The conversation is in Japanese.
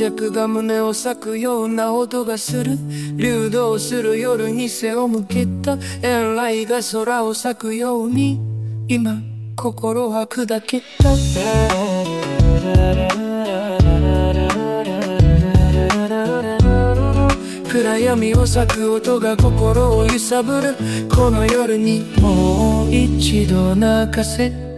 弱が胸を裂くような音がする。流動する夜に背を向けた遠雷が空を裂くように、今心は砕けた。暗闇を裂く音が心を揺さぶる。この夜にもう一度泣かせ